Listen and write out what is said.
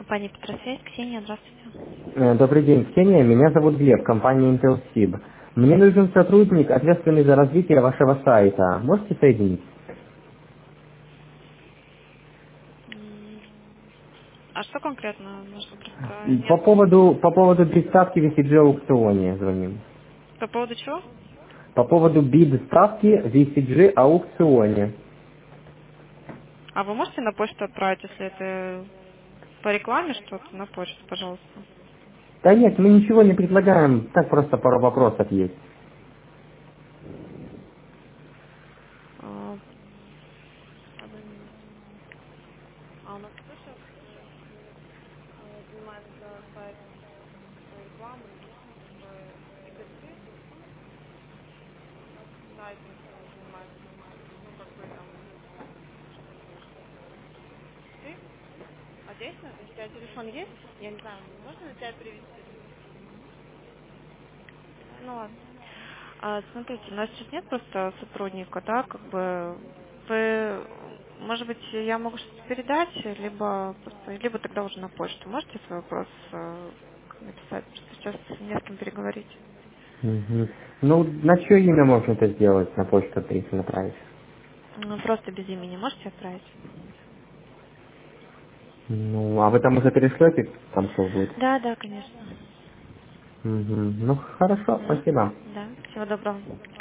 Компания Петросвязь. Ксения, здравствуйте. Добрый день, Ксения. Меня зовут Глеб, компания IntelSib. Мне нужен сотрудник, ответственный за развитие вашего сайта. Можете соединить? М, А что конкретно нужно? Просто По нет. поводу приставки в ECG аукционе звоним. По поводу чего? По поводу бид ставки в ECG аукционе. А вы можете на почту отправить, если это по рекламе что-то, на почту, пожалуйста. Да нет, мы ничего не предлагаем, так просто пару вопросов есть. А, Одну минуту. А у нас кто сейчас занимается за сайт рекламой? Как бы Игорь, ты? Сайтом занимается. Ну, как бы там, что ты? Ты? А здесь у тебя телефон есть? Я не знаю, можно на тебя перевести? Ну ладно. Смотрите, у нас сейчас нет просто сотрудника, да, как бы вы, может быть, я могу что-то передать, либо просто, либо тогда уже на почту. Можете свой вопрос написать, просто сейчас не с кем переговорить. Мгм. Ну, на чье имя можно это сделать, на почту если направить? Ну, просто без имени можете отправить? Ну, а вы там уже перешлете, там что будет? Да, да, конечно. Мгм. Ну, хорошо, Мгм. спасибо. Да, всего доброго.